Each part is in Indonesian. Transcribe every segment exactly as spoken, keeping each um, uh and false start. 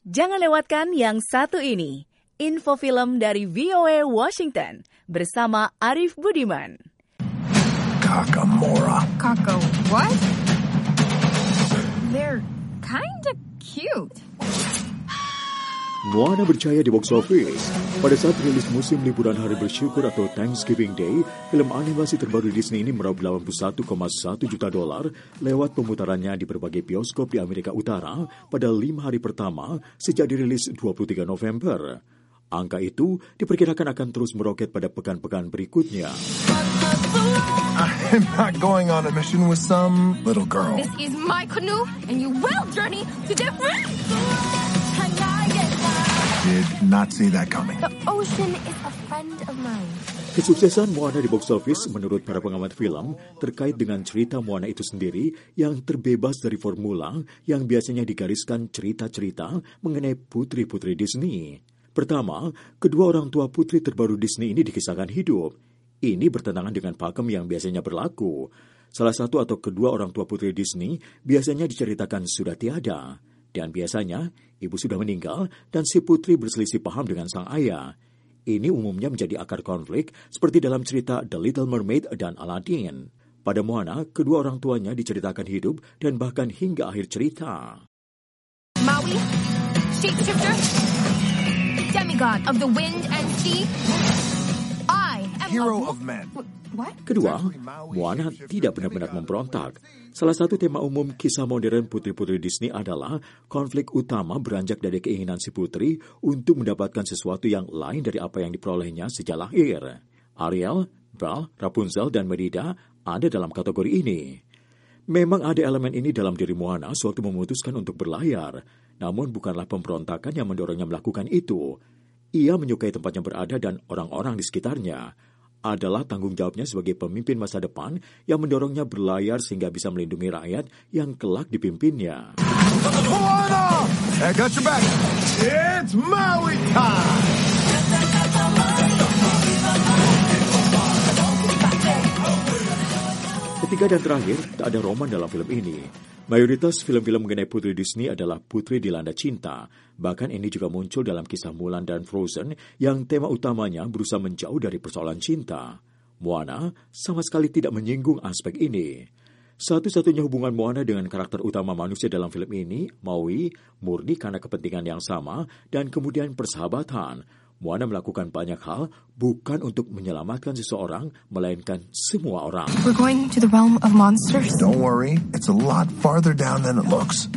Jangan lewatkan yang satu ini, info film dari V O A Washington bersama Arif Budiman. Kakamora. Kako what? They're kinda cute. Moana berjaya di box office. Pada saat rilis musim liburan Hari Bersyukur atau Thanksgiving Day, film animasi terbaru Disney ini meraup delapan puluh satu koma satu juta dolar lewat pemutarannya di berbagai bioskop di Amerika Utara pada lima hari pertama sejak dirilis dua puluh tiga November. Angka itu diperkirakan akan terus meroket pada pekan-pekan berikutnya. I'm not going on a mission with some little girl. This is my canoe, and you will journey to different. Did not see that coming. The ocean is a friend of mine. Kesuksesan Moana di box office menurut para pengamat film terkait dengan cerita Moana itu sendiri yang terbebas dari formula yang biasanya digariskan cerita-cerita mengenai putri-putri Disney. Pertama, kedua orang tua putri terbaru Disney ini dikisahkan hidup. Ini bertentangan dengan pakem yang biasanya berlaku. Salah satu atau kedua orang tua putri Disney biasanya diceritakan sudah tiada. Dan biasanya, ibu sudah meninggal dan si putri berselisih paham dengan sang ayah. Ini umumnya menjadi akar konflik seperti dalam cerita The Little Mermaid dan Aladdin. Pada Moana, kedua orang tuanya diceritakan hidup dan bahkan hingga akhir cerita. Maui, shapeshifter, demigod of the wind and sea. I am Hero a... of men. What? Kedua, Moana tidak benar-benar memberontak. Salah satu tema umum kisah modern putri-putri Disney adalah konflik utama beranjak dari keinginan si putri untuk mendapatkan sesuatu yang lain dari apa yang diperolehnya sejak lahir. Ariel, Belle, Rapunzel, dan Merida ada dalam kategori ini. Memang ada elemen ini dalam diri Moana sewaktu memutuskan untuk berlayar, namun bukanlah pemberontakan yang mendorongnya melakukan itu. Ia menyukai tempatnya berada dan orang-orang di sekitarnya. Adalah tanggung jawabnya sebagai pemimpin masa depan yang mendorongnya berlayar sehingga bisa melindungi rakyat yang kelak dipimpinnya. Moana! I got your back. It's Maui time! Ketiga dan terakhir, tak ada roman dalam film ini. Mayoritas film-film mengenai putri Disney adalah putri dilanda cinta. Bahkan ini juga muncul dalam kisah Mulan dan Frozen yang tema utamanya berusaha menjauh dari persoalan cinta. Moana sama sekali tidak menyinggung aspek ini. Satu-satunya hubungan Moana dengan karakter utama manusia dalam film ini, Maui, murni karena kepentingan yang sama dan kemudian persahabatan. Moana melakukan banyak hal bukan untuk menyelamatkan seseorang, melainkan semua orang. We're going to the realm of monsters. Don't worry, it's a lot farther down than it looks.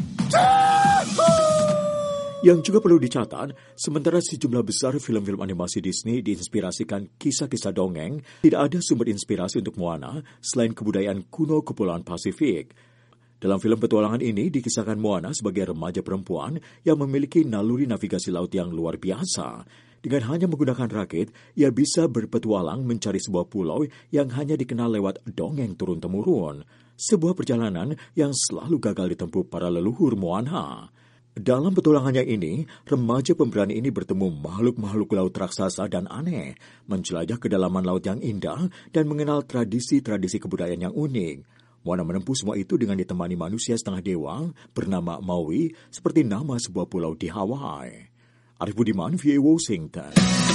Yang juga perlu dicatat, sementara sejumlah besar film-film animasi Disney diinspirasikan kisah-kisah dongeng, tidak ada sumber inspirasi untuk Moana selain kebudayaan kuno Kepulauan Pasifik. Dalam film petualangan ini dikisahkan Moana sebagai remaja perempuan yang memiliki naluri navigasi laut yang luar biasa. Dengan hanya menggunakan rakit, ia bisa berpetualang mencari sebuah pulau yang hanya dikenal lewat dongeng turun-temurun. Sebuah perjalanan yang selalu gagal ditempuh para leluhur Moana. Dalam petualangannya ini, remaja pemberani ini bertemu makhluk-makhluk laut raksasa dan aneh, menjelajah kedalaman laut yang indah, dan mengenal tradisi-tradisi kebudayaan yang unik. Moana menempuh semua itu dengan ditemani manusia setengah dewa bernama Maui, seperti nama sebuah pulau di Hawaii. Arif Budiman, V O A Washington.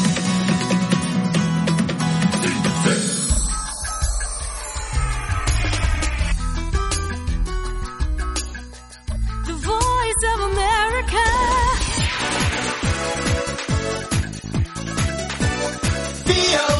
The Voice of America. V O